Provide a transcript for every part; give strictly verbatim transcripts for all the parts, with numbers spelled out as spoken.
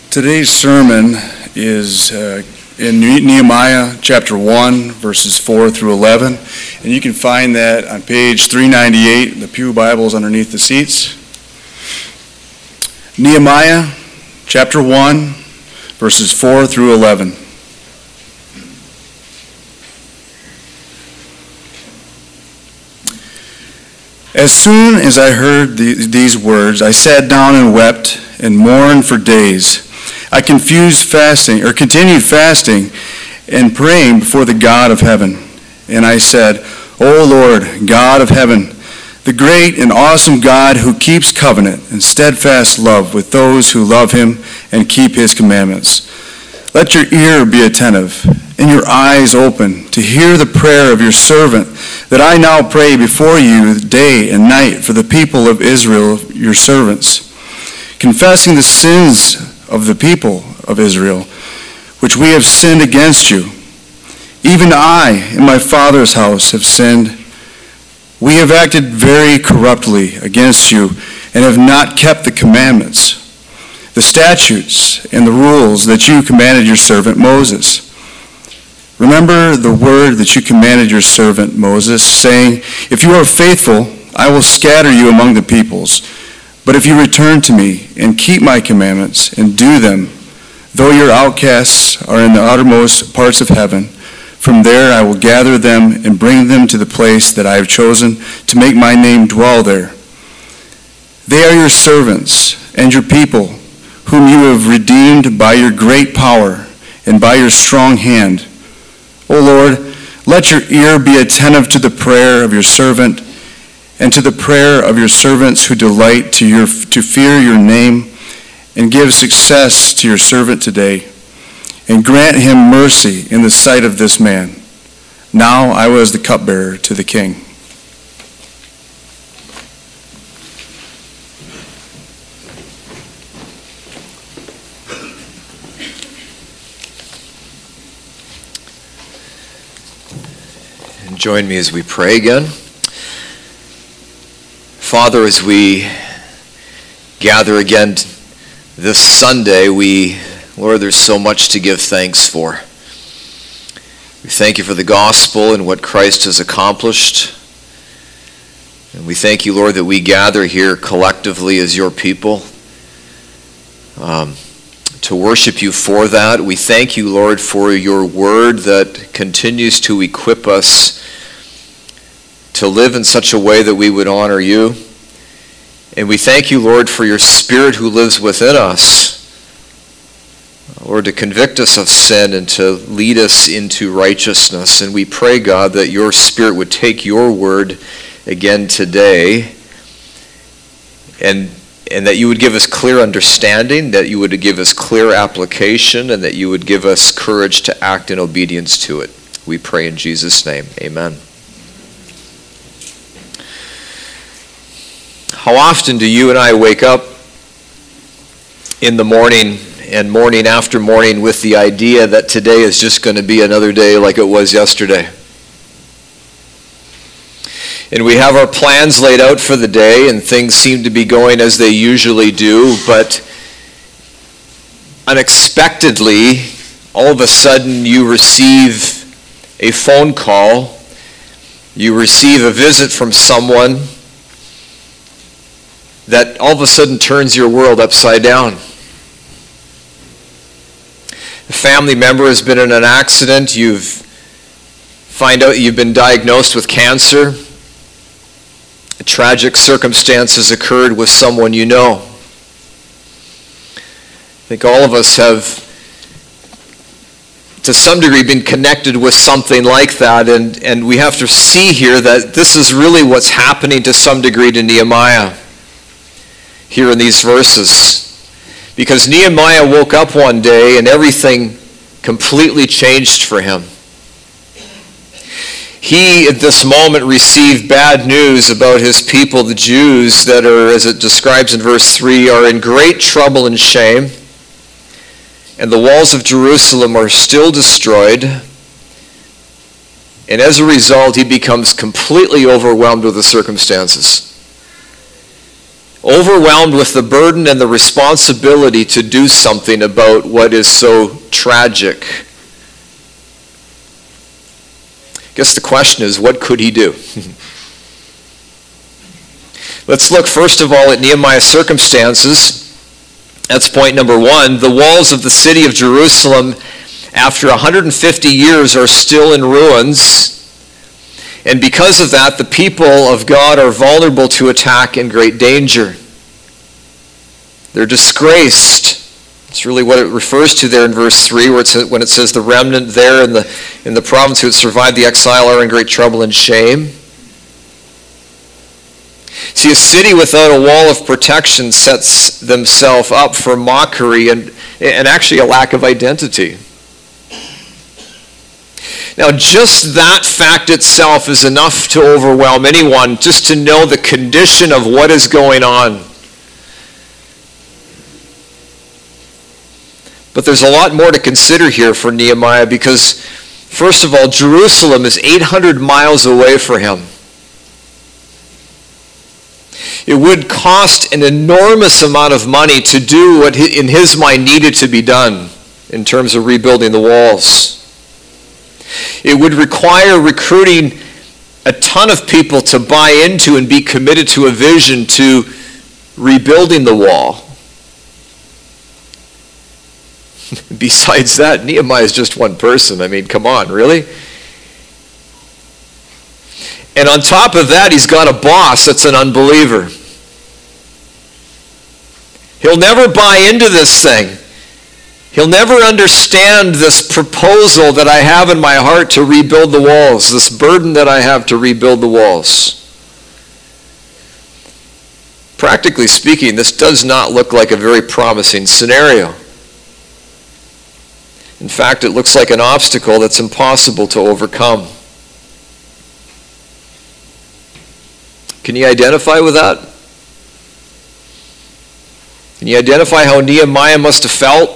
Today's sermon is uh, in Nehemiah chapter one, verses four through eleven, and you can find that on page three ninety-eight, the Pew Bibles underneath the seats. Nehemiah chapter one, verses four through eleven. As soon as I heard the, these words, I sat down and wept and mourned for days. I confused fasting, or continued fasting and praying before the God of heaven. And I said, O Lord, God of heaven, the great and awesome God who keeps covenant and steadfast love with those who love him and keep his commandments. Let your ear be attentive and your eyes open to hear the prayer of your servant, that I now pray before you day and night for the people of Israel, your servants, confessing the sins of the people of Israel, which we have sinned against you. Even I and my father's house have sinned. We have acted very corruptly against you and have not kept the commandments, the statutes, and the rules that you commanded your servant Moses. Remember the word that you commanded your servant Moses, saying, If you are faithful, I will scatter you among the peoples. But if you return to me and keep my commandments and do them, though your outcasts are in the uttermost parts of heaven, from there I will gather them and bring them to the place that I have chosen to make my name dwell there. They are your servants and your people, whom you have redeemed by your great power and by your strong hand. O Lord, let your ear be attentive to the prayer of your servant and to the prayer of your servants who delight to your to fear your name, and give success to your servant today, and grant him mercy in the sight of this man. Now I was the cupbearer to the king. And join me as we pray again. Father, as we gather again this Sunday, we, Lord, there's so much to give thanks for. We thank you for the gospel and what Christ has accomplished. And we thank you, Lord, that we gather here collectively as your people um, to worship you for that. We thank you, Lord, for your word that continues to equip us to live in such a way that we would honor you. And we thank you, Lord, for your Spirit who lives within us, Lord, to convict us of sin and to lead us into righteousness. And we pray, God, that your Spirit would take your word again today, and and that you would give us clear understanding, that you would give us clear application, and that you would give us courage to act in obedience to it. We pray in Jesus' name. Amen. How often do you and I wake up in the morning and morning after morning with the idea that today is just going to be another day like it was yesterday? And we have our plans laid out for the day, and things seem to be going as they usually do, but unexpectedly, all of a sudden you receive a phone call, you receive a visit from someone that all of a sudden turns your world upside down. A family member has been in an accident, you've find out you've been diagnosed with cancer. A tragic circumstance has occurred with someone you know. I think all of us have, to some degree, been connected with something like that, and, and we have to see here that this is really what's happening to some degree to Nehemiah here in these verses. Because Nehemiah woke up one day and everything completely changed for him. He, at this moment, received bad news about his people, the Jews, that are, as it describes in verse three, are in great trouble and shame, and the walls of Jerusalem are still destroyed. And as a result, he becomes completely overwhelmed with the circumstances. overwhelmed with the burden and the responsibility to do something about what is so tragic. I guess the question is, what could he do? Let's look first of all at Nehemiah's circumstances. That's point number one. The walls of the city of Jerusalem, after one hundred fifty years, are still in ruins. And because of that, the people of God are vulnerable to attack and great danger. They're disgraced. It's really what it refers to there in verse three, where it's, when it says the remnant there in the, in the province who had survived the exile are in great trouble and shame. See, a city without a wall of protection sets themselves up for mockery and, and actually a lack of identity. Now, just that fact itself is enough to overwhelm anyone, just to know the condition of what is going on. But there's a lot more to consider here for Nehemiah because, first of all, Jerusalem is eight hundred miles away for him. It would cost an enormous amount of money to do what in his mind needed to be done in terms of rebuilding the walls. It would require recruiting a ton of people to buy into and be committed to a vision to rebuilding the wall. Besides that, Nehemiah is just one person. I mean, come on, really? And on top of that, he's got a boss that's an unbeliever. He'll never buy into this thing. He'll never understand this proposal that I have in my heart to rebuild the walls, this burden that I have to rebuild the walls. Practically speaking, this does not look like a very promising scenario. In fact, it looks like an obstacle that's impossible to overcome. Can you identify with that? Can you identify how Nehemiah must have felt?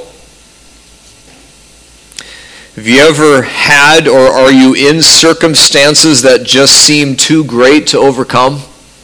Have you ever had or are you in circumstances that just seem too great to overcome?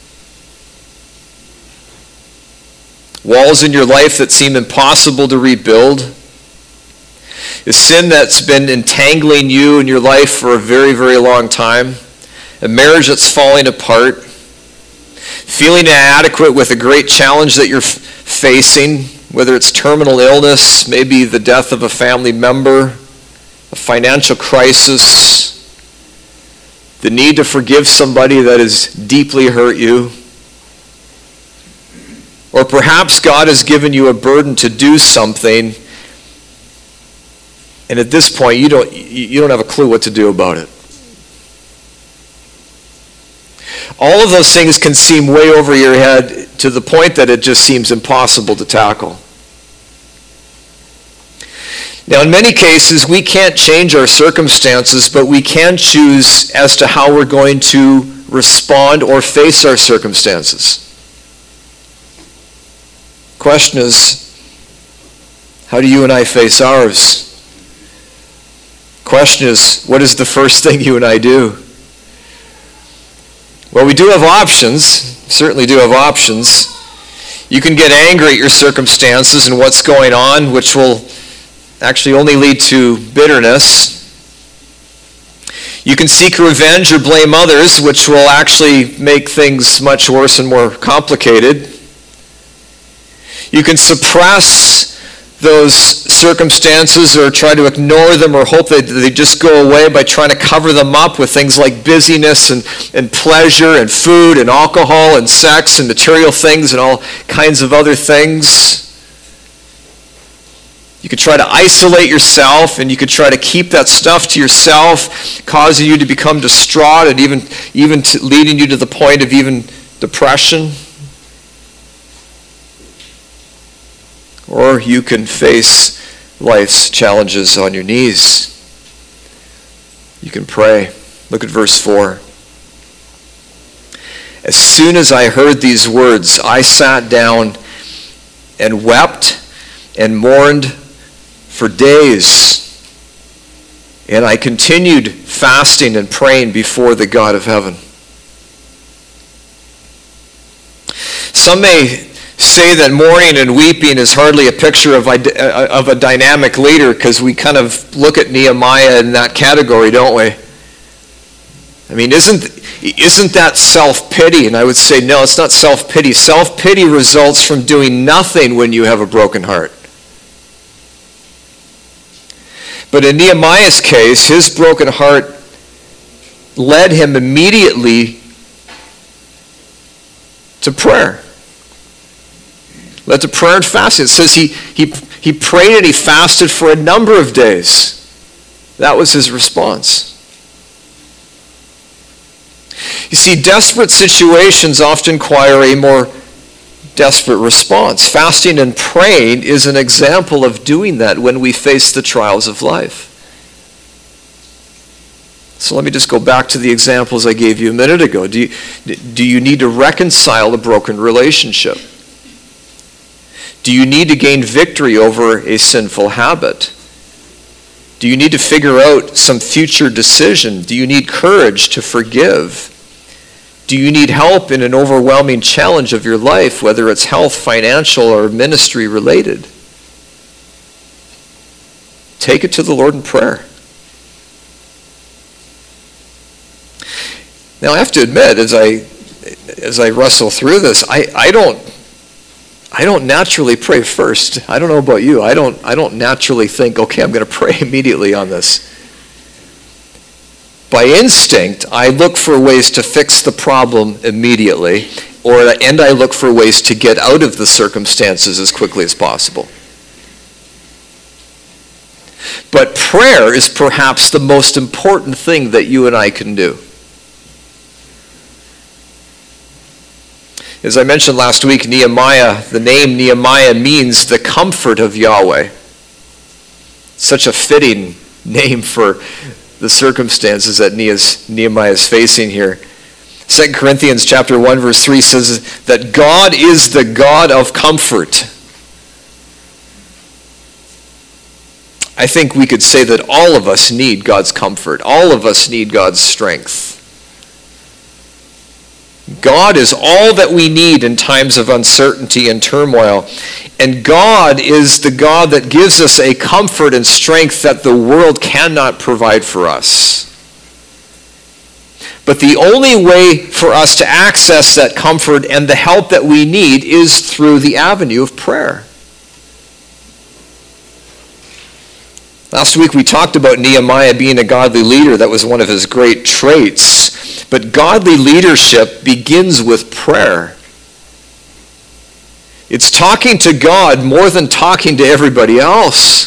Walls in your life that seem impossible to rebuild? A sin that's been entangling you in your life for a very, very long time? A marriage that's falling apart? Feeling inadequate with a great challenge that you're f- facing, whether it's terminal illness, maybe the death of a family member, a financial crisis, the need to forgive somebody that has deeply hurt you. Or perhaps God has given you a burden to do something, and at this point you don't you don't have a clue what to do about it. All of those things can seem way over your head to the point that it just seems impossible to tackle. Now, in many cases, we can't change our circumstances, but we can choose as to how we're going to respond or face our circumstances. Question is, how do you and I face ours? Question is, what is the first thing you and I do? Well, we do have options, certainly do have options. You can get angry at your circumstances and what's going on, which will actually only lead to bitterness. You can seek revenge or blame others, which will actually make things much worse and more complicated. You can suppress those circumstances or try to ignore them or hope that they just go away by trying to cover them up with things like busyness and, and pleasure and food and alcohol and sex and material things and all kinds of other things. You could try to isolate yourself, and you could try to keep that stuff to yourself, causing you to become distraught and even, even to leading you to the point of even depression. Or you can face life's challenges on your knees. You can pray. Look at verse four. As soon as I heard these words, I sat down and wept and mourned for days. And I continued fasting and praying before the God of heaven. Some may say that mourning and weeping is hardly a picture of, of a dynamic leader, because we kind of look at Nehemiah in that category, don't we? I mean, isn't, isn't that self-pity? And I would say, no, it's not self-pity. Self-pity results from doing nothing when you have a broken heart. But in Nehemiah's case, his broken heart led him immediately to prayer. Led to prayer and fasting. It says he, he, he prayed and he fasted for a number of days. That was his response. You see, desperate situations often require a more desperate response. Fasting and praying is an example of doing that when we face the trials of life. So let me just go back to the examples I gave you a minute ago. Do you, do you need to reconcile a broken relationship? Do you need to gain victory over a sinful habit? Do you need to figure out some future decision? Do you need courage to forgive? Do you need help in an overwhelming challenge of your life, whether it's health, financial, or ministry related? Take it to the Lord in prayer. Now I have to admit, as I as I wrestle through this, I, I don't I don't naturally pray first. I don't know about you. I don't I don't naturally think, okay, I'm going to pray immediately on this. By instinct, I look for ways to fix the problem immediately, or and I look for ways to get out of the circumstances as quickly as possible. But prayer is perhaps the most important thing that you and I can do. As I mentioned last week, Nehemiah, the name Nehemiah means the comfort of Yahweh. Such a fitting name for the circumstances that Nehemiah is facing here. Second Corinthians chapter one verse three says that God is the God of comfort. I think we could say that all of us need God's comfort. All of us need God's strength. God is all that we need in times of uncertainty and turmoil. And God is the God that gives us a comfort and strength that the world cannot provide for us. But the only way for us to access that comfort and the help that we need is through the avenue of prayer. Last week we talked about Nehemiah being a godly leader. That was one of his great traits. But godly leadership begins with prayer. It's talking to God more than talking to everybody else.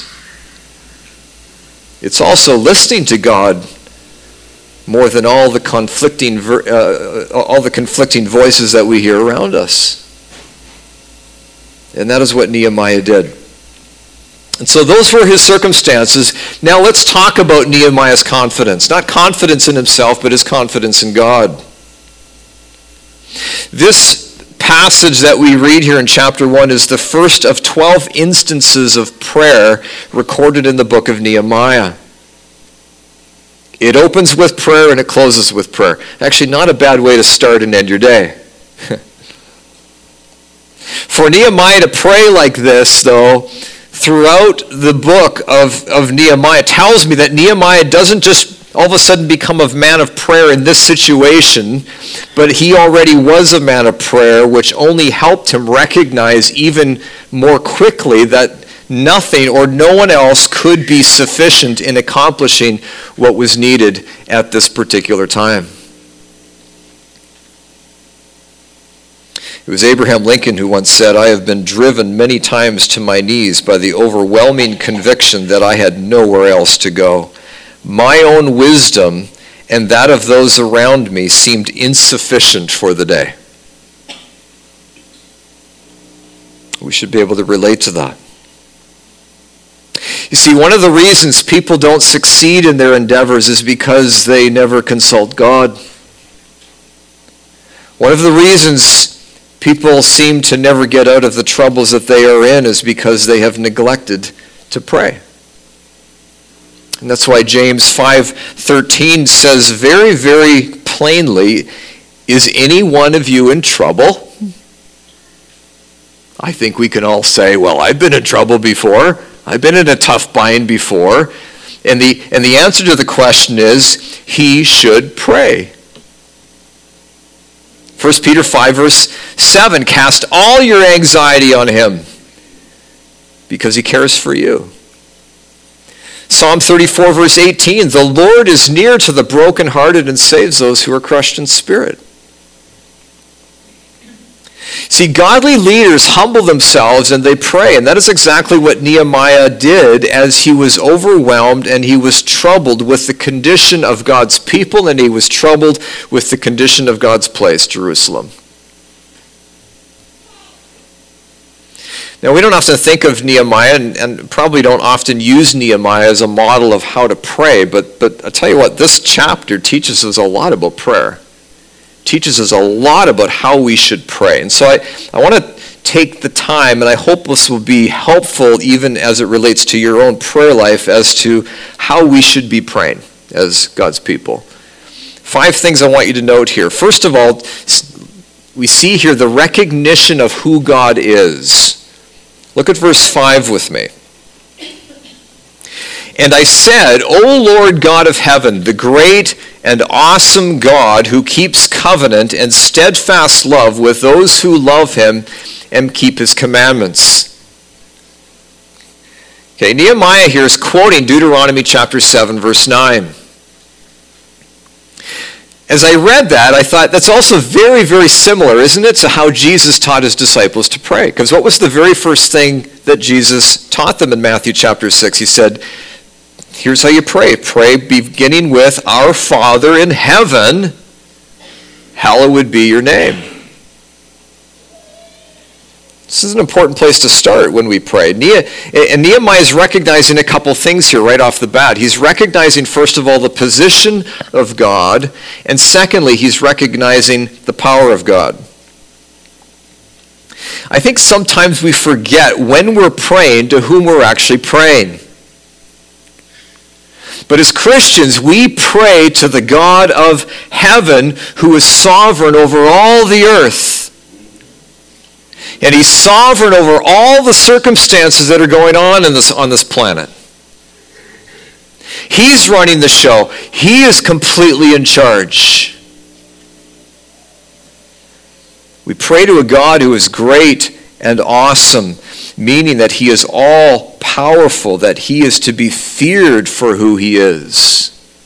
It's also listening to God more than all the conflicting uh, all the conflicting voices that we hear around us. And that is what Nehemiah did. And so those were his circumstances. Now let's talk about Nehemiah's confidence. Not confidence in himself, but his confidence in God. This passage that we read here in chapter one is the first of twelve instances of prayer recorded in the book of Nehemiah. It opens with prayer and it closes with prayer. Actually, not a bad way to start and end your day. For Nehemiah to pray like this, though, throughout the book of, of Nehemiah tells me that Nehemiah doesn't just all of a sudden become a man of prayer in this situation, but he already was a man of prayer, which only helped him recognize even more quickly that nothing or no one else could be sufficient in accomplishing what was needed at this particular time. It was Abraham Lincoln who once said, "I have been driven many times to my knees by the overwhelming conviction that I had nowhere else to go. My own wisdom and that of those around me seemed insufficient for the day." We should be able to relate to that. You see, one of the reasons people don't succeed in their endeavors is because they never consult God. One of the reasons people seem to never get out of the troubles that they are in is because they have neglected to pray. And that's why James five thirteen says very, very plainly, "Is any one of you in trouble? I think we can all say, well, I've been in trouble before. I've been in a tough bind before. And the, and the answer to the question is, he should pray. First Peter five, verse seven, cast all your anxiety on him because he cares for you. Psalm thirty-four, verse eighteen, the Lord is near to the brokenhearted and saves those who are crushed in spirit. See, godly leaders humble themselves and they pray, and that is exactly what Nehemiah did as he was overwhelmed and he was troubled with the condition of God's people and he was troubled with the condition of God's place, Jerusalem. Now, we don't often think of Nehemiah and, and probably don't often use Nehemiah as a model of how to pray, but, but I'll tell you what, this chapter teaches us a lot about prayer. Teaches us a lot about how we should pray. And so I, I want to take the time, and I hope this will be helpful even as it relates to your own prayer life as to how we should be praying as God's people. Five things I want you to note here. First of all, we see here the recognition of who God is. Look at verse five with me. And I said, O Lord God of heaven, the great and awesome God who keeps covenant and steadfast love with those who love him and keep his commandments. Okay, Nehemiah here is quoting Deuteronomy chapter seven, verse nine. As I read that, I thought that's also very, very similar, isn't it, to how Jesus taught his disciples to pray? Because what was the very first thing that Jesus taught them in Matthew chapter six? He said, here's how you pray. Pray beginning with, Our Father in heaven, hallowed be your name. This is an important place to start when we pray. And Nehemiah is recognizing a couple things here right off the bat. He's recognizing, first of all, the position of God, and secondly, he's recognizing the power of God. I think sometimes we forget when we're praying to whom we're actually praying. But as Christians, we pray to the God of heaven who is sovereign over all the earth. And he's sovereign over all the circumstances that are going on in this, on this planet. He's running the show. He is completely in charge. We pray to a God who is great and awesome, meaning that he is all powerful, that he is to be feared for who he is.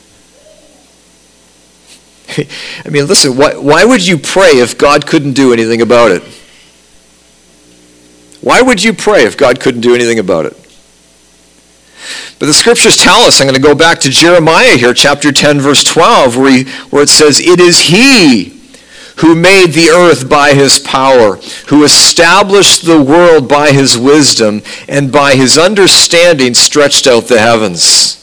I mean, listen, why, why would you pray if God couldn't do anything about it? Why would you pray if God couldn't do anything about it? But the scriptures tell us, I'm going to go back to Jeremiah here, chapter ten, verse twelve, where, he, where it says, It is he who made the earth by his power, who established the world by his wisdom, and by his understanding stretched out the heavens.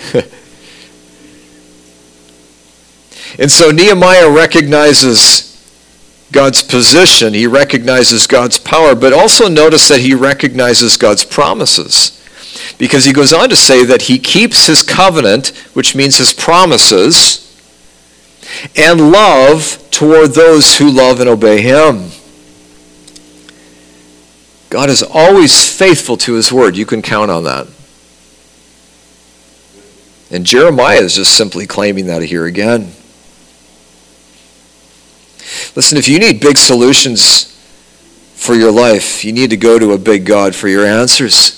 And so Nehemiah recognizes God's position, he recognizes God's power, but also notice that he recognizes God's promises. Because he goes on to say that he keeps his covenant, which means his promises, and love toward those who love and obey him. God is always faithful to his word. You can count on that. And Jeremiah is just simply claiming that here again. Listen, if you need big solutions for your life, you need to go to a big God for your answers.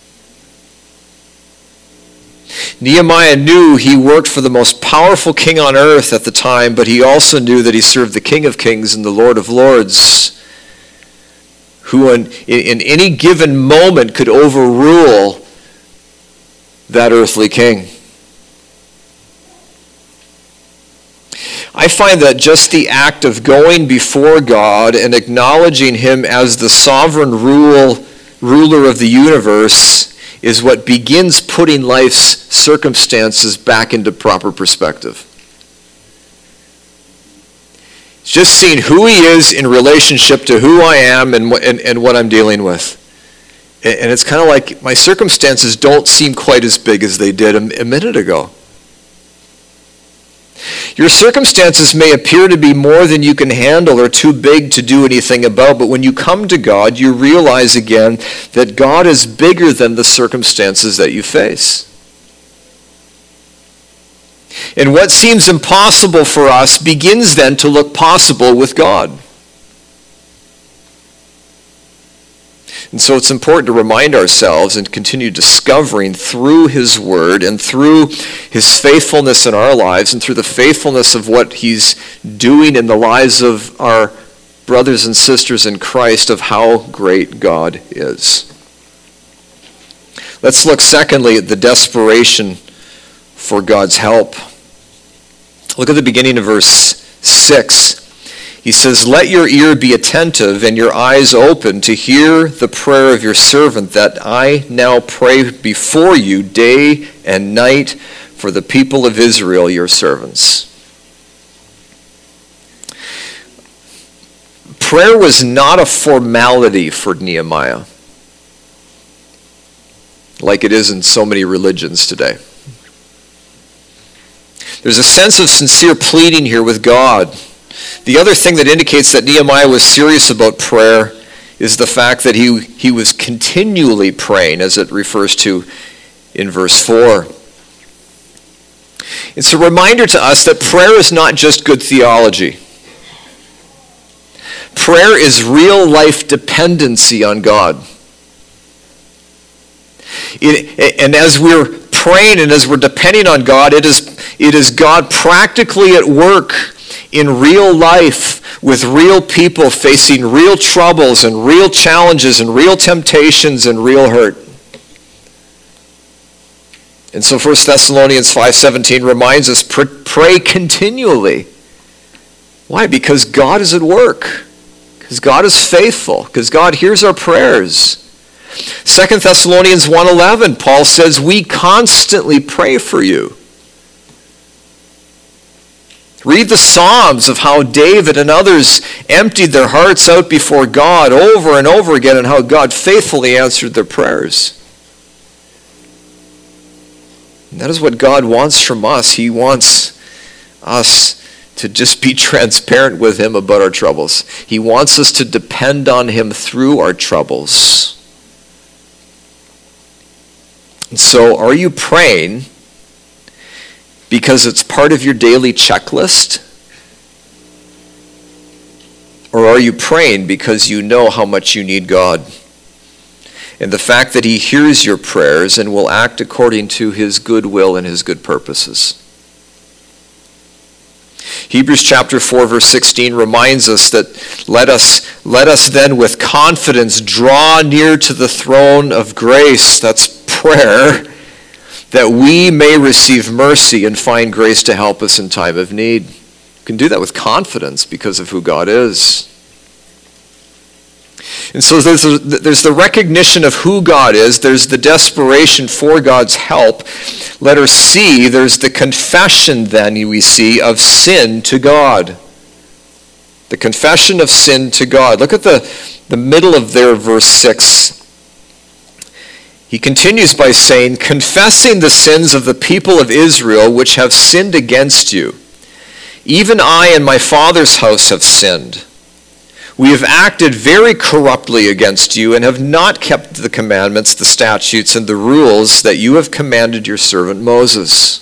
Nehemiah knew he worked for the most powerful king on earth at the time, but he also knew that he served the King of Kings and the Lord of Lords, who in, in any given moment could overrule that earthly king. I find that just the act of going before God and acknowledging him as the sovereign rule, ruler of the universe is what begins putting life's circumstances back into proper perspective. It's just seeing who he is in relationship to who I am and, and, and what I'm dealing with. And it's kind of like my circumstances don't seem quite as big as they did a, a minute ago. Your circumstances may appear to be more than you can handle or too big to do anything about, but when you come to God, you realize again that God is bigger than the circumstances that you face. And what seems impossible for us begins then to look possible with God. And so it's important to remind ourselves and continue discovering through his word and through his faithfulness in our lives and through the faithfulness of what he's doing in the lives of our brothers and sisters in Christ of how great God is. Let's look secondly at the desperation for God's help. Look at the beginning of verse six. He says, "Let your ear be attentive and your eyes open to hear the prayer of your servant, that I now pray before you day and night for the people of Israel, your servants." Prayer was not a formality for Nehemiah, like it is in so many religions today. There's a sense of sincere pleading here with God. The other thing that indicates that Nehemiah was serious about prayer is the fact that he, he was continually praying, as it refers to in verse four. It's a reminder to us that prayer is not just good theology. Prayer is real life dependency on God. It, and as we're praying and as we're depending on God, it is, it is God practically at work in real life with real people facing real troubles and real challenges and real temptations and real hurt. And so First Thessalonians five seventeen reminds us, pray continually. Why? Because God is at work. Because God is faithful. Because God hears our prayers. Second Thessalonians one eleven, Paul says, we constantly pray for you. Read the Psalms of how David and others emptied their hearts out before God over and over again and how God faithfully answered their prayers. And that is what God wants from us. He wants us to just be transparent with him about our troubles. He wants us to depend on him through our troubles. And so, are you praying because it's part of your daily checklist? Or are you praying because you know how much you need God? And the fact that he hears your prayers and will act according to his good will and his good purposes. Hebrews chapter four verse sixteen reminds us that let us, let us then with confidence draw near to the throne of grace, that's prayer, that we may receive mercy and find grace to help us in time of need. You can do that with confidence because of who God is. And so there's, a, there's the recognition of who God is. There's the desperation for God's help. Letter C, there's the confession then we see of sin to God. The confession of sin to God. Look at the, the middle of their verse six. He continues by saying, confessing the sins of the people of Israel which have sinned against you. Even I and my father's house have sinned. We have acted very corruptly against you and have not kept the commandments, the statutes, and the rules that you have commanded your servant Moses.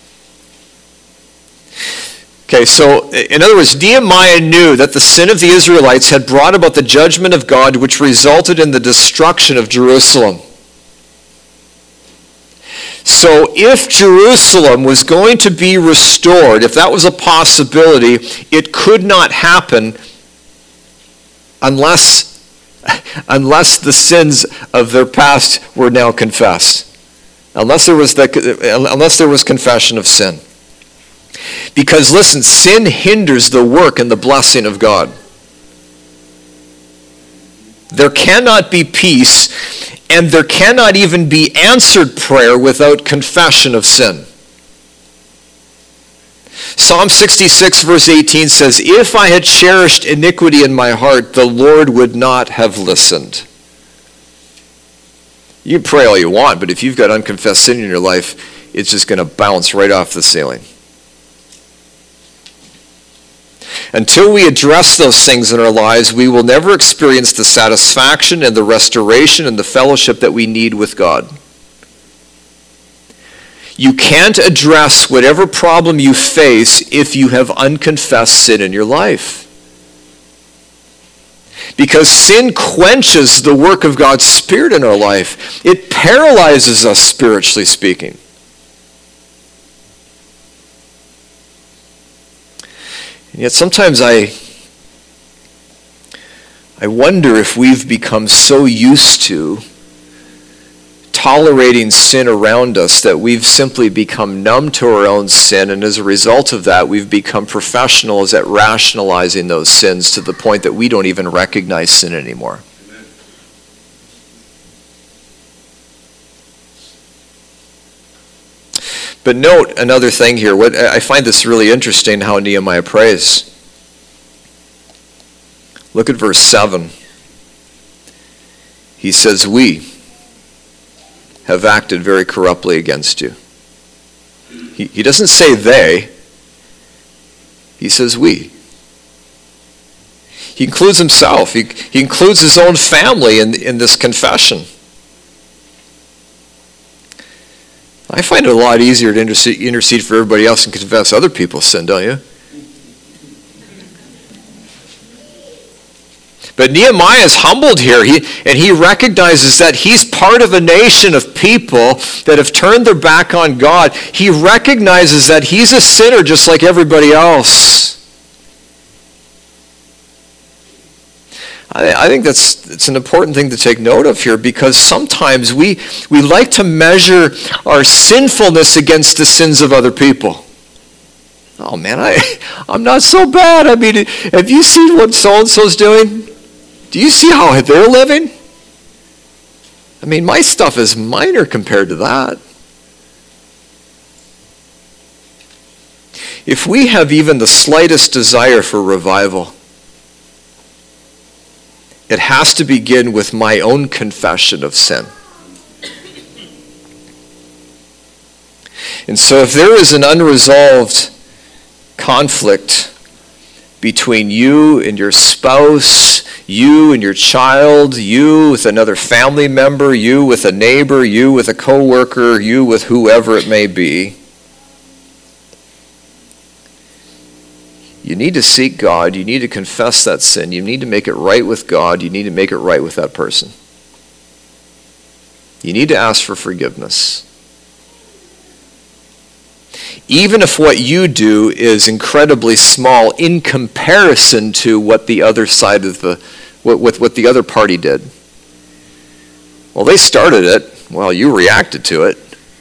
Okay, so in other words, Nehemiah knew that the sin of the Israelites had brought about the judgment of God which resulted in the destruction of Jerusalem. So if Jerusalem was going to be restored, if that was a possibility, it could not happen unless, unless the sins of their past were now confessed. Unless there was the, unless there was confession of sin. Because listen, sin hinders the work and the blessing of God. There cannot be peace, and there cannot even be answered prayer without confession of sin. Psalm sixty-six verse eighteen says, if I had cherished iniquity in my heart, the Lord would not have listened. You can pray all you want, but if you've got unconfessed sin in your life, it's just going to bounce right off the ceiling. Until we address those things in our lives, we will never experience the satisfaction and the restoration and the fellowship that we need with God. You can't address whatever problem you face if you have unconfessed sin in your life. Because sin quenches the work of God's Spirit in our life. It paralyzes us, spiritually speaking. And yet sometimes I, I wonder if we've become so used to tolerating sin around us that we've simply become numb to our own sin, and as a result of that, we've become professionals at rationalizing those sins to the point that we don't even recognize sin anymore. Amen. But note another thing here. What I find this really interesting, how Nehemiah prays. Look at verse seven. He says, "We have acted very corruptly against you." He, he doesn't say they. He says we. He includes himself. He, he includes his own family in, in this confession. I find it a lot easier to intercede, intercede for everybody else and confess other people's sin, don't you? But Nehemiah is humbled here, he, and he recognizes that he's part of a nation of people that have turned their back on God. He recognizes that he's a sinner just like everybody else. I, I think that's it's an important thing to take note of here, because sometimes we, we like to measure our sinfulness against the sins of other people. Oh man, I, I'm not so bad. I mean, have you seen what so-and-so's doing? Do you see how they're living? I mean, my stuff is minor compared to that. If we have even the slightest desire for revival, it has to begin with my own confession of sin. And so if there is an unresolved conflict between you and your spouse, you and your child, you with another family member, you with a neighbor, you with a coworker, you with whoever it may be, you need to seek God. You need to confess that sin. You need to make it right with God. You need to make it right with that person. You need to ask for forgiveness. Even if what you do is incredibly small in comparison to what the other side of the, what, what, what the other party did. Well, they started it. Well, you reacted to it.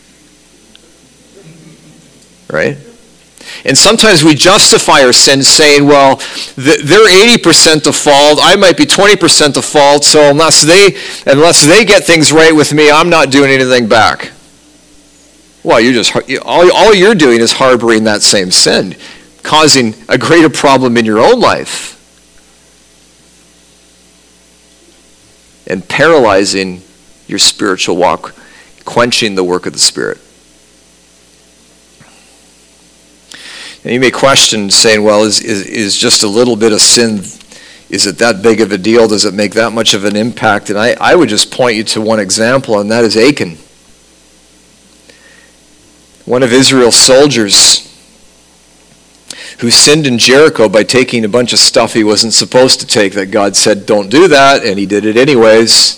Right? And sometimes we justify our sins saying, well, they're eighty percent to fault, I might be twenty percent to fault, so unless they, unless they get things right with me, I'm not doing anything back. Well, you're just all, all you're doing is harboring that same sin, causing a greater problem in your own life and paralyzing your spiritual walk, quenching the work of the Spirit. And you may question, saying, well, is, is, is just a little bit of sin, is it that big of a deal? Does it make that much of an impact? And I, I would just point you to one example, and that is Achan. One of Israel's soldiers who sinned in Jericho by taking a bunch of stuff he wasn't supposed to take, that God said, don't do that, and he did it anyways.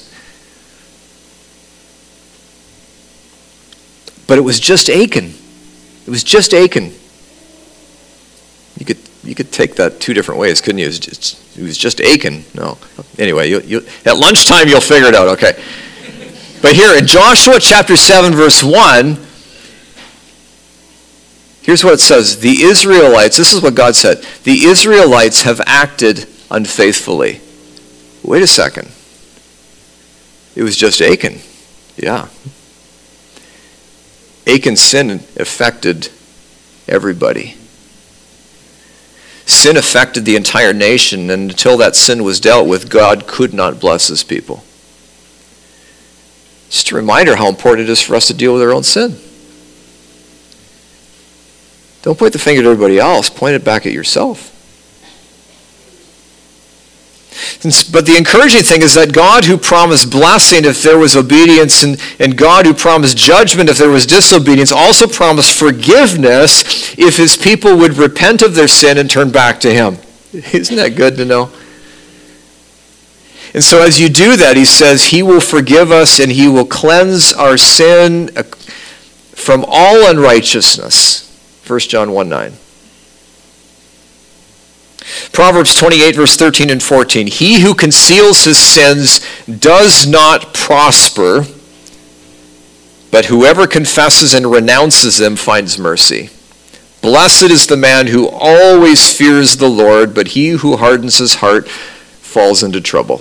But it was just Achan. It was just Achan. You could you could take that two different ways, couldn't you? It was just, it was just Achan. No. Anyway, you, you, at lunchtime you'll figure it out, okay. But here in Joshua chapter seven, verse one, here's what it says. The Israelites, this is what God said, the Israelites have acted unfaithfully. Wait a second. It was just Achan. Yeah. Achan's sin affected everybody. Sin affected the entire nation, and until that sin was dealt with, God could not bless his people. Just a reminder how important it is for us to deal with our own sin. Don't point the finger at everybody else. Point it back at yourself. But the encouraging thing is that God, who promised blessing if there was obedience, and, and God, who promised judgment if there was disobedience, also promised forgiveness if his people would repent of their sin and turn back to him. Isn't that good to know? And so as you do that, he says, he will forgive us and he will cleanse our sin from all unrighteousness. First John one nine. Proverbs twenty-eight, verse thirteen and fourteen. He who conceals his sins does not prosper, but whoever confesses and renounces them finds mercy. Blessed is the man who always fears the Lord, but he who hardens his heart falls into trouble.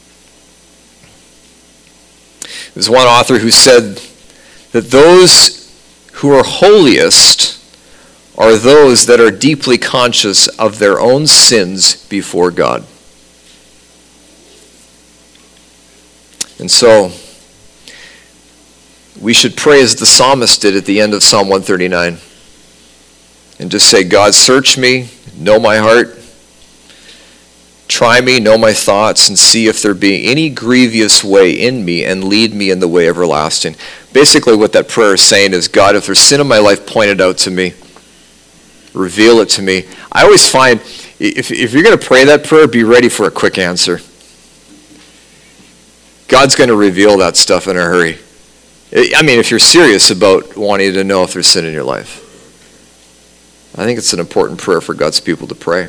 There's one author who said that those who are holiest are those that are deeply conscious of their own sins before God. And so, we should pray as the psalmist did at the end of Psalm one thirty-nine. And just say, God, search me, know my heart, try me, know my thoughts, and see if there be any grievous way in me, and lead me in the way everlasting. Basically what that prayer is saying is, God, if there's sin in my life, point it out to me. Reveal it to me. I always find, if, if you're going to pray that prayer, be ready for a quick answer. God's going to reveal that stuff in a hurry. I mean, if you're serious about wanting to know if there's sin in your life. I think it's an important prayer for God's people to pray.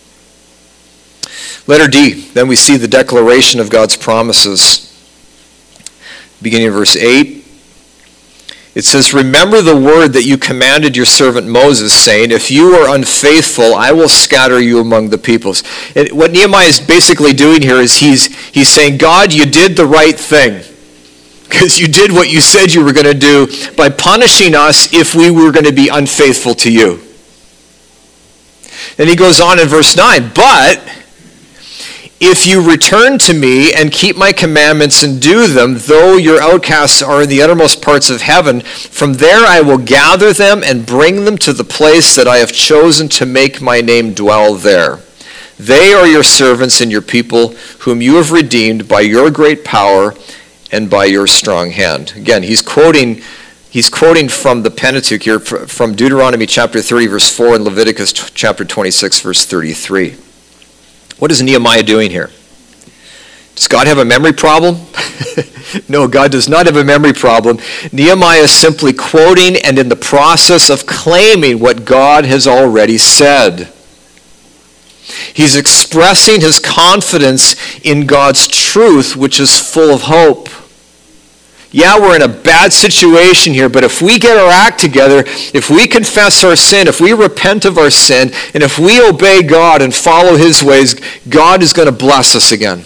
Letter D, then we see the declaration of God's promises. Beginning of verse eight, it says, remember the word that you commanded your servant Moses, saying, if you are unfaithful, I will scatter you among the peoples. And what Nehemiah is basically doing here is he's, he's saying, God, you did the right thing. Because you did what you said you were going to do by punishing us if we were going to be unfaithful to you. Then he goes on in verse nine, but if you return to me and keep my commandments and do them, though your outcasts are in the uttermost parts of heaven, from there I will gather them and bring them to the place that I have chosen to make my name dwell there. They are your servants and your people, whom you have redeemed by your great power and by your strong hand. Again, he's quoting he's quoting from the Pentateuch here, from Deuteronomy chapter thirty, verse four, and Leviticus chapter twenty-six, verse thirty-three. What is Nehemiah doing here? Does God have a memory problem? No, God does not have a memory problem. Nehemiah is simply quoting and in the process of claiming what God has already said. He's expressing his confidence in God's truth, which is full of hope. Yeah, we're in a bad situation here, but if we get our act together, if we confess our sin, if we repent of our sin, and if we obey God and follow his ways, God is going to bless us again.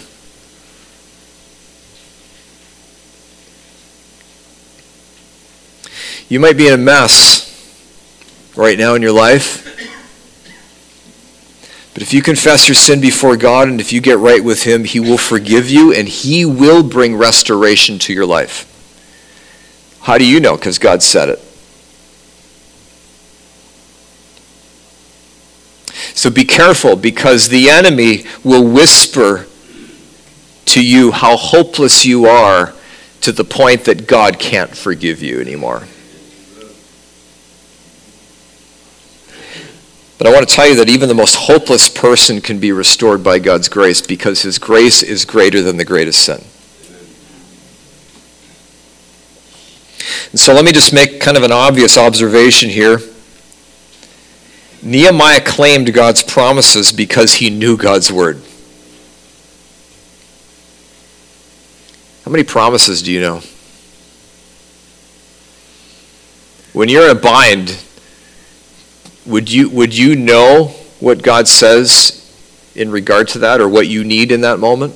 You might be in a mess right now in your life, but if you confess your sin before God and if you get right with him, he will forgive you and he will bring restoration to your life. How do you know? Because God said it. So be careful, because the enemy will whisper to you how hopeless you are, to the point that God can't forgive you anymore. But I want to tell you that even the most hopeless person can be restored by God's grace, because his grace is greater than the greatest sin. And so let me just make kind of an obvious observation here. Nehemiah claimed God's promises because he knew God's word. How many promises do you know? When you're in a bind, would you would you know what God says in regard to that, or what you need in that moment?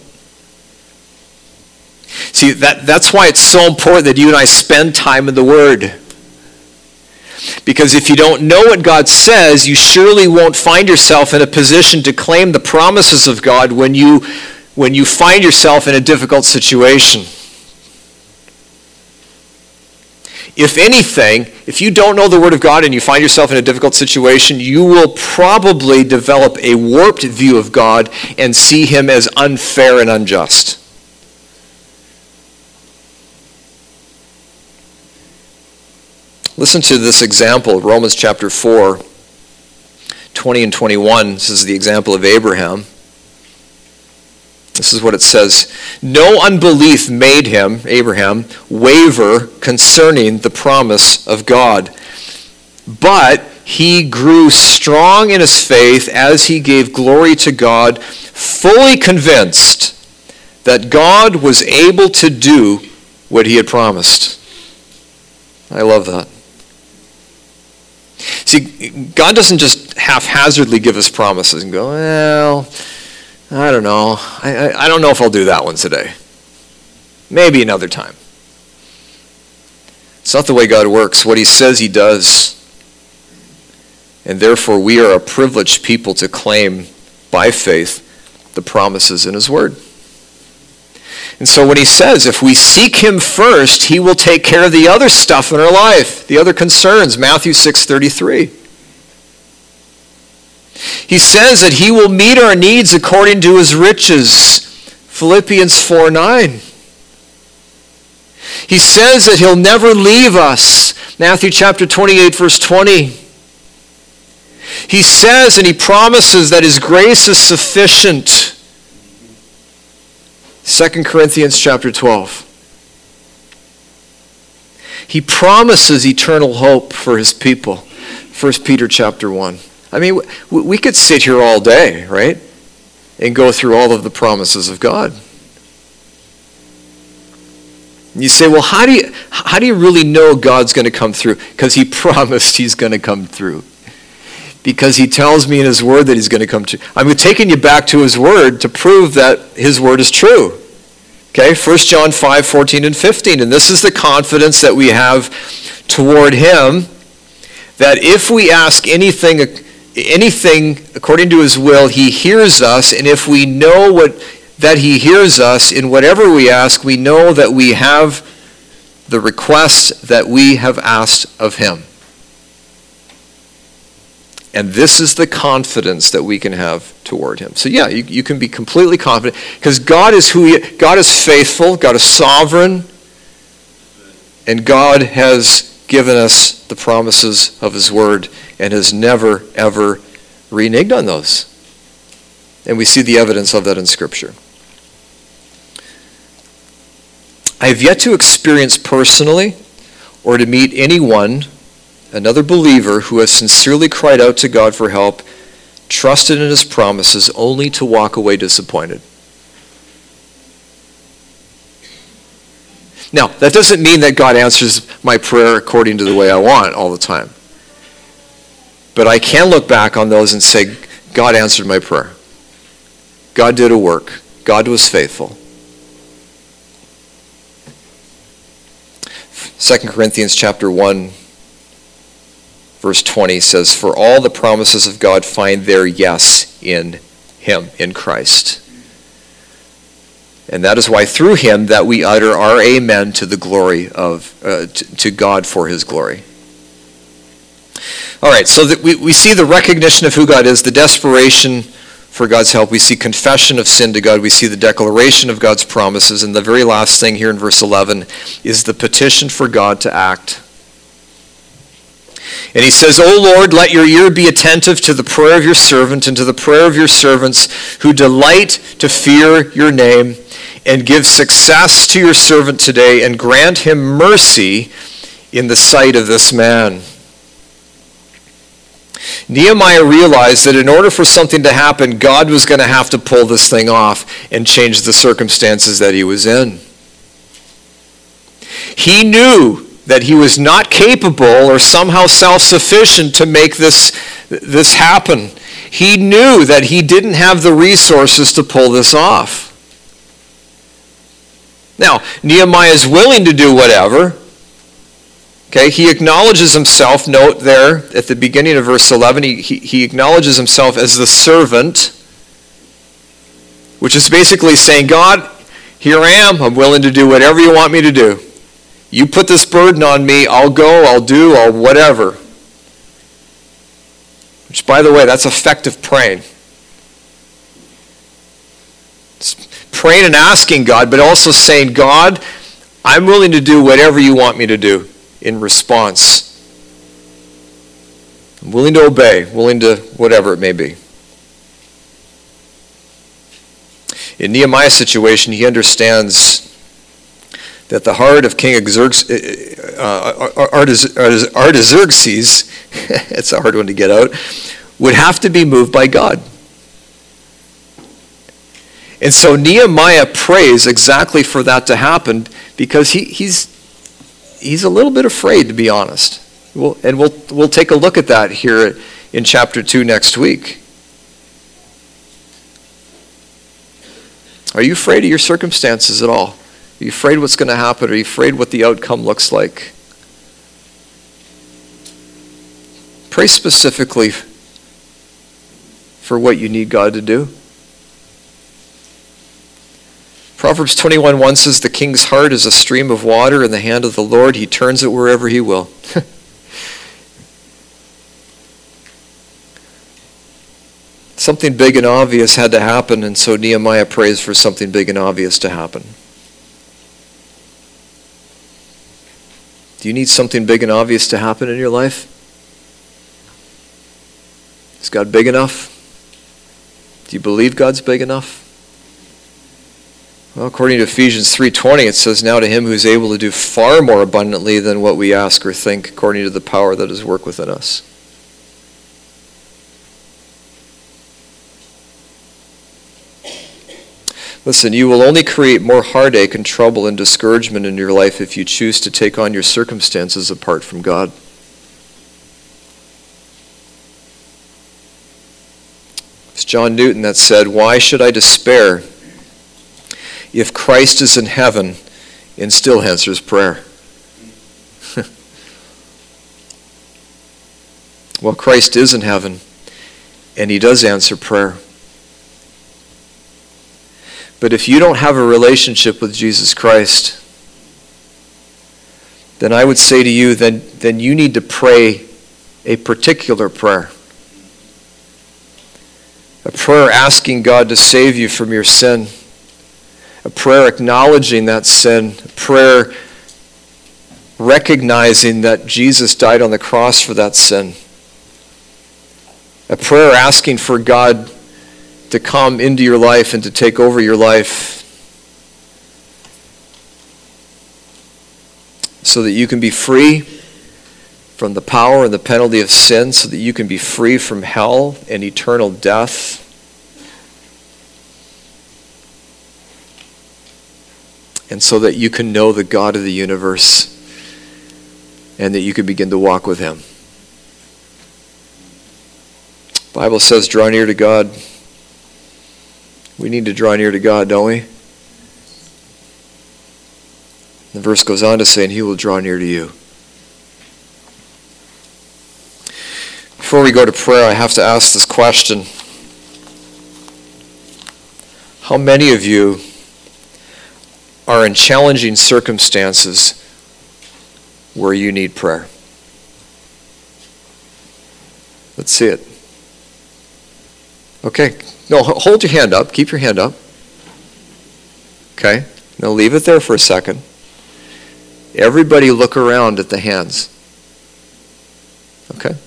See, that, that's why it's so important that you and I spend time in the Word. Because if you don't know what God says, you surely won't find yourself in a position to claim the promises of God when you, when you find yourself in a difficult situation. If anything, if you don't know the Word of God and you find yourself in a difficult situation, you will probably develop a warped view of God and see him as unfair and unjust. Listen to this example, Romans chapter four, twenty and twenty-one. This is the example of Abraham. This is what it says. No unbelief made him, Abraham, waver concerning the promise of God. But he grew strong in his faith as he gave glory to God, fully convinced that God was able to do what he had promised. I love that. See, God doesn't just haphazardly give us promises and go, well, I don't know. I, I, I don't know if I'll do that one today. Maybe another time. It's not the way God works. What he says he does. And therefore we are a privileged people to claim by faith the promises in his word. And so when he says, if we seek him first, he will take care of the other stuff in our life, the other concerns, Matthew six thirty-three. He says that he will meet our needs according to his riches, Philippians four nine. He says that he'll never leave us, Matthew chapter twenty-eight, verse twenty. He says and he promises that his grace is sufficient, Second Corinthians chapter twelve. He promises eternal hope for his people, First Peter chapter one. I mean, we could sit here all day, right, and go through all of the promises of God. And you say, well, how do you, how do you really know God's going to come through? Because he promised he's going to come through. Because he tells me in his word that he's going to come through. I'm taking you back to his word to prove that his word is true. Okay, First John five, fourteen and fifteen. And this is the confidence that we have toward him, that if we ask anything anything according to his will, he hears us, and if we know what that he hears us in whatever we ask, we know that we have the request that we have asked of him. And this is the confidence that we can have toward him. So yeah, you, you can be completely confident, because God is who he, God is faithful, God is sovereign, and God has given us the promises of his word and has never, ever reneged on those. And we see the evidence of that in Scripture. I have yet to experience personally or to meet anyone, another believer, who has sincerely cried out to God for help, trusted in his promises, only to walk away disappointed. Now, that doesn't mean that God answers my prayer according to the way I want all the time. But I can look back on those and say, God answered my prayer. God did a work. God was faithful. Second Corinthians chapter one, verse twenty says, for all the promises of God find their yes in him, in Christ. And that is why through him that we utter our amen to the glory of, uh, to, to God for his glory. All right, so that we, we see the recognition of who God is, the desperation for God's help. We see confession of sin to God. We see the declaration of God's promises. And the very last thing here in verse eleven is the petition for God to act. And he says, O Lord, let your ear be attentive to the prayer of your servant and to the prayer of your servants who delight to fear your name, and give success to your servant today, and grant him mercy in the sight of this man. Nehemiah realized that in order for something to happen, God was going to have to pull this thing off and change the circumstances that he was in. He knew that he was not capable or somehow self-sufficient to make this, this happen. He knew that he didn't have the resources to pull this off. Now, Nehemiah is willing to do whatever. Okay, he acknowledges himself, note there at the beginning of verse eleven, he, he, he acknowledges himself as the servant, which is basically saying, God, here I am, I'm willing to do whatever you want me to do. You put this burden on me, I'll go, I'll do, I'll whatever. Which, by the way, that's effective praying. It's praying and asking God, but also saying, God, I'm willing to do whatever you want me to do in response. I'm willing to obey, willing to whatever it may be. In Nehemiah's situation, he understands that the heart of King Xerxes, uh, Artaxerxes, it's a hard one to get out, would have to be moved by God. And so Nehemiah prays exactly for that to happen because he, he's he's a little bit afraid, to be honest. We'll, and we'll we'll take a look at that here in chapter two next week. Are you afraid of your circumstances at all? Are you afraid what's going to happen? Are you afraid what the outcome looks like? Pray specifically for what you need God to do. Proverbs twenty-one one says, the king's heart is a stream of water in the hand of the Lord. He turns it wherever he will. Something big and obvious had to happen, and so Nehemiah prays for something big and obvious to happen. Do you need something big and obvious to happen in your life? Is God big enough? Do you believe God's big enough? Well, according to Ephesians three twenty, it says, now to him who is able to do far more abundantly than what we ask or think, according to the power that is work within us. Listen, you will only create more heartache and trouble and discouragement in your life if you choose to take on your circumstances apart from God. It's John Newton that said, why should I despair if Christ is in heaven and still answers prayer? Well, Christ is in heaven and he does answer prayer. But if you don't have a relationship with Jesus Christ, then I would say to you, then, then you need to pray a particular prayer. A prayer asking God to save you from your sin. A prayer acknowledging that sin. A prayer recognizing that Jesus died on the cross for that sin. A prayer asking for God to come into your life and to take over your life so that you can be free from the power and the penalty of sin, so that you can be free from hell and eternal death. And so that you can know the God of the universe and that you can begin to walk with him. The Bible says, draw near to God. We need to draw near to God, don't we? The verse goes on to say, and he will draw near to you. Before we go to prayer, I have to ask this question. How many of you are in challenging circumstances where you need prayer? Let's see it. Okay. No, hold your hand up. Keep your hand up. Okay. Now leave it there for a second. Everybody look around at the hands. Okay.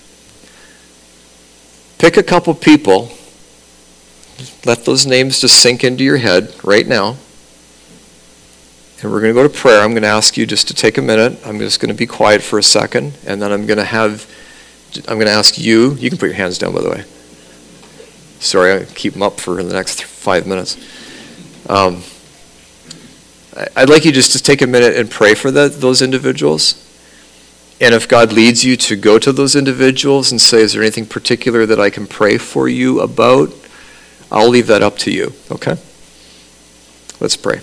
Pick a couple people. Let those names just sink into your head right now. And we're going to go to prayer. I'm going to ask you just to take a minute. I'm just going to be quiet for a second. And then I'm going to have, I'm going to ask you, you can put your hands down, by the way. Sorry, I'll keep them up for the next five minutes. Um, I'd like you just to take a minute and pray for the, those individuals. And if God leads you to go to those individuals and say, is there anything particular that I can pray for you about? I'll leave that up to you, okay? Let's pray.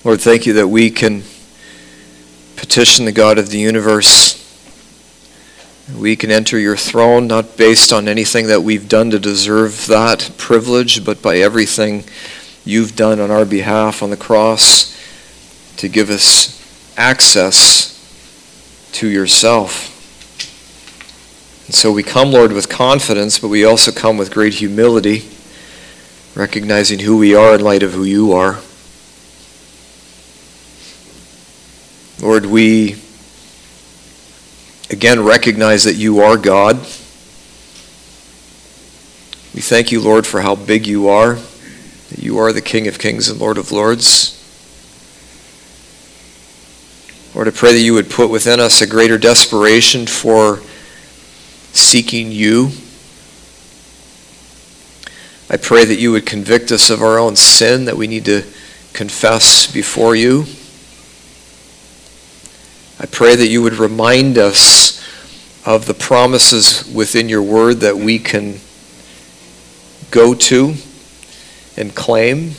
Lord, thank you that we can petition the God of the universe. We can enter your throne not based on anything that we've done to deserve that privilege, but by everything you've done on our behalf on the cross to give us access to yourself. And so we come, Lord, with confidence, but we also come with great humility, recognizing who we are in light of who you are. Lord, we again recognize that you are God. We thank you, Lord, for how big you are, that you are the King of Kings and Lord of Lords. Lord, I pray that you would put within us a greater desperation for seeking you. I pray that you would convict us of our own sin that we need to confess before you. I pray that you would remind us of the promises within your word that we can go to and claim.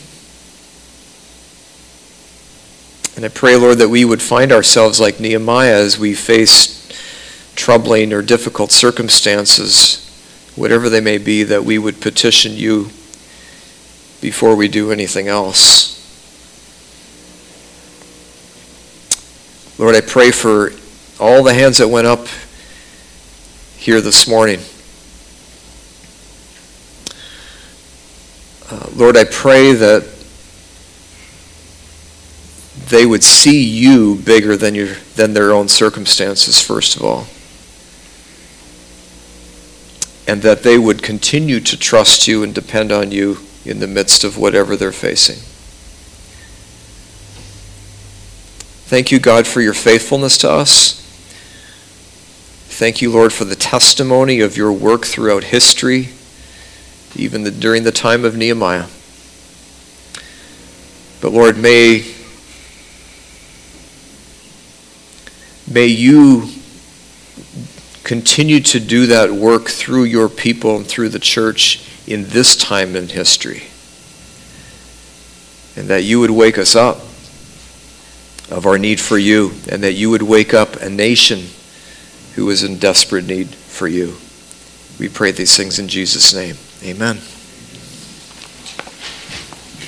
And I pray, Lord, that we would find ourselves like Nehemiah as we face troubling or difficult circumstances, whatever they may be, that we would petition you before we do anything else. Lord, I pray for all the hands that went up here this morning. Uh, Lord, I pray that they would see you bigger than your than their own circumstances, first of all. And that they would continue to trust you and depend on you in the midst of whatever they're facing. Thank you, God, for your faithfulness to us. Thank you, Lord, for the testimony of your work throughout history, even the, during the time of Nehemiah. But Lord, may, may you continue to do that work through your people and through the church in this time in history. And that you would wake us up of our need for you, and that you would wake up a nation who is in desperate need for you. We pray these things in Jesus' name. Amen.